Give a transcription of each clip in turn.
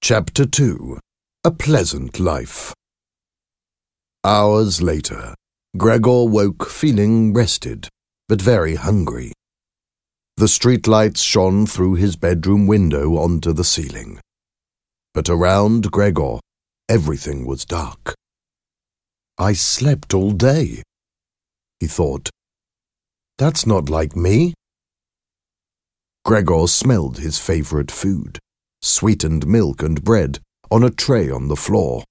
Chapter 2. A Pleasant Life. Hours later, Gregor woke feeling rested, but very hungry. The streetlights shone through his bedroom window onto the ceiling. But around Gregor, everything was dark. I slept all day, he thought. That's not like me. Gregor smelled his favorite food, sweetened milk and bread, on a tray on the floor.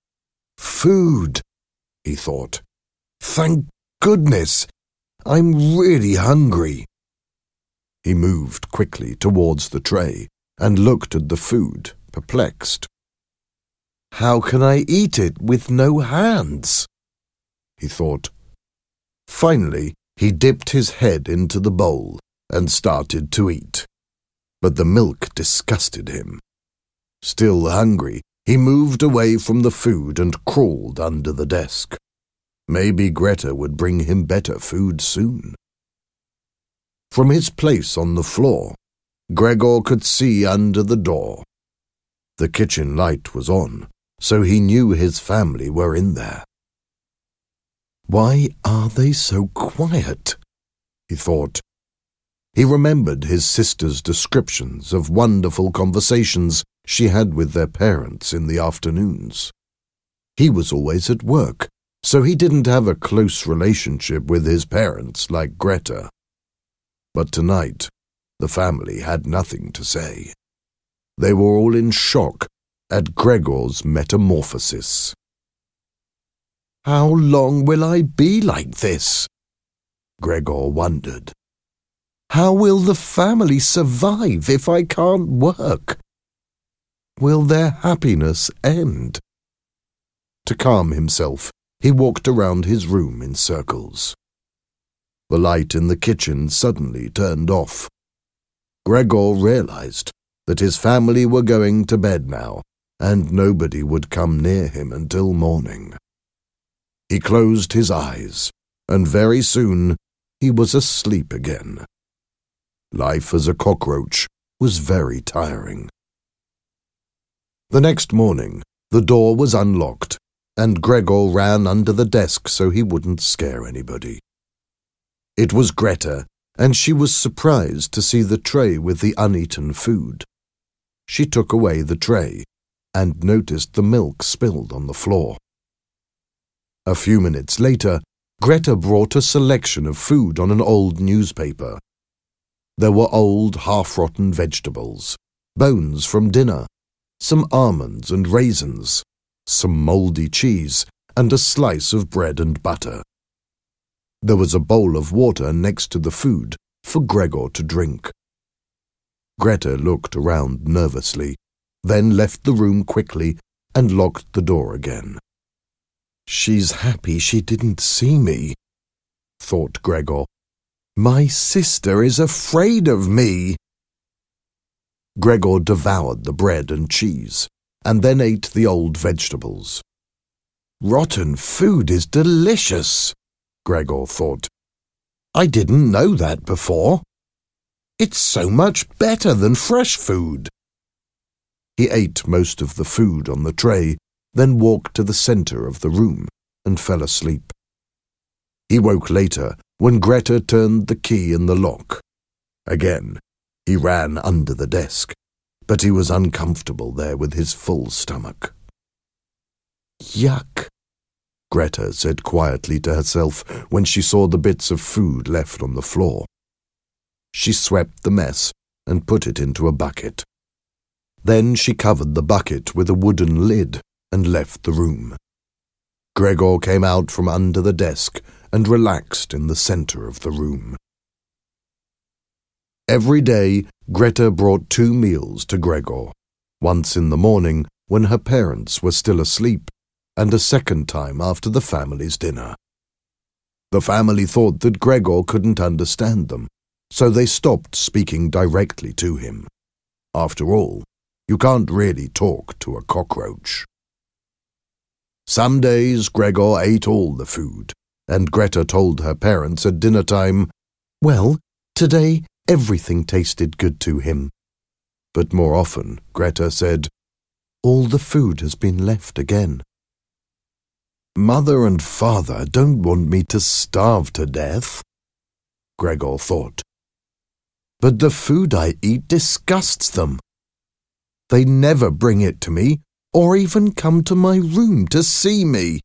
Food, he thought. Thank goodness, I'm really hungry. He moved quickly towards the tray and looked at the food, perplexed. How can I eat it with no hands? He thought. Finally, he dipped his head into the bowl and started to eat. But the milk disgusted him. Still hungry, he moved away from the food and crawled under the desk. Maybe Greta would bring him better food soon. From his place on the floor, Gregor could see under the door. The kitchen light was on, so he knew his family were in there. Why are they so quiet? He thought. He remembered his sister's descriptions of wonderful conversations she had with their parents in the afternoons. He was always at work, so he didn't have a close relationship with his parents like Greta. But tonight, the family had nothing to say. They were all in shock at Gregor's metamorphosis. How long will I be like this? Gregor wondered. How will the family survive if I can't work? Will their happiness end? To calm himself, he walked around his room in circles. The light in the kitchen suddenly turned off. Gregor realized that his family were going to bed now, and nobody would come near him until morning. He closed his eyes, and very soon he was asleep again. Life as a cockroach was very tiring. The next morning, the door was unlocked, and Gregor ran under the desk so he wouldn't scare anybody. It was Greta, and she was surprised to see the tray with the uneaten food. She took away the tray and noticed the milk spilled on the floor. A few minutes later, Greta brought a selection of food on an old newspaper. There were old, half-rotten vegetables, bones from dinner, some almonds and raisins, some mouldy cheese, and a slice of bread and butter. There was a bowl of water next to the food for Gregor to drink. Greta looked around nervously, then left the room quickly and locked the door again. She's happy she didn't see me, thought Gregor. My sister is afraid of me. Gregor devoured the bread and cheese, and then ate the old vegetables. Rotten food is delicious, Gregor thought. I didn't know that before. It's so much better than fresh food. He ate most of the food on the tray, then walked to the center of the room and fell asleep. He woke later when Greta turned the key in the lock. Again, he ran under the desk, but he was uncomfortable there with his full stomach. Yuck, Greta said quietly to herself when she saw the bits of food left on the floor. She swept the mess and put it into a bucket. Then she covered the bucket with a wooden lid and left the room. Gregor came out from under the desk and relaxed in the center of the room. Every day, Greta brought 2 meals to Gregor, once in the morning when her parents were still asleep, and a second time after the family's dinner. The family thought that Gregor couldn't understand them, so they stopped speaking directly to him. After all, you can't really talk to a cockroach. Some days Gregor ate all the food, and Greta told her parents at dinner time, well, today everything tasted good to him. But more often, Greta said, all the food has been left again. Mother and Father don't want me to starve to death, Gregor thought. But the food I eat disgusts them. They never bring it to me or even come to my room to see me.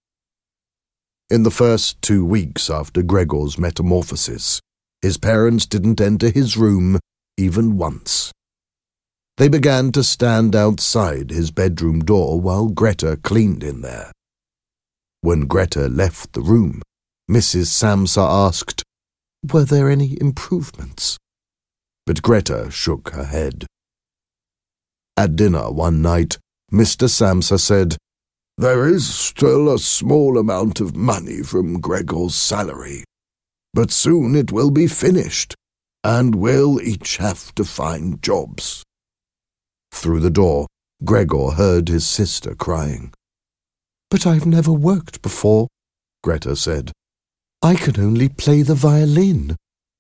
In the first 2 weeks after Gregor's metamorphosis, his parents didn't enter his room even once. They began to stand outside his bedroom door while Greta cleaned in there. When Greta left the room, Mrs. Samsa asked, "Were there any improvements?" But Greta shook her head. At dinner one night, Mr. Samsa said, "There is still a small amount of money from Gregor's salary, but soon it will be finished, and we'll each have to find jobs." Through the door, Gregor heard his sister crying. "But I've never worked before," Greta said. "I can only play the violin."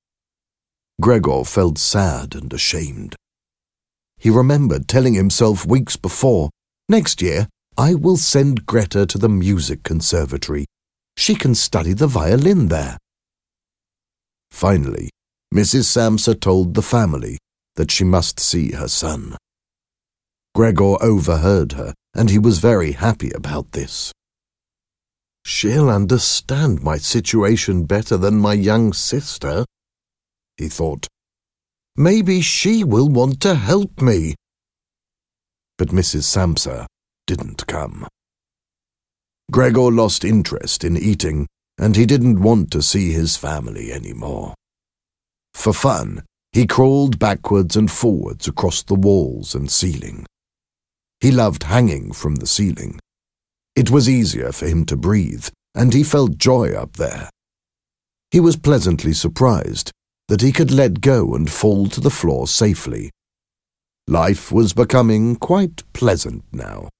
Gregor felt sad and ashamed. He remembered telling himself weeks before, "Next year, I will send Greta to the music conservatory. She can study the violin there." Finally, Mrs. Samsa told the family that she must see her son. Gregor overheard her, and he was very happy about this. "She'll understand my situation better than my young sister," he thought. "Maybe she will want to help me." But Mrs. Samsa didn't come. Gregor lost interest in eating, and he didn't want to see his family anymore. For fun, he crawled backwards and forwards across the walls and ceiling. He loved hanging from the ceiling. It was easier for him to breathe, and he felt joy up there. He was pleasantly surprised that he could let go and fall to the floor safely. Life was becoming quite pleasant now.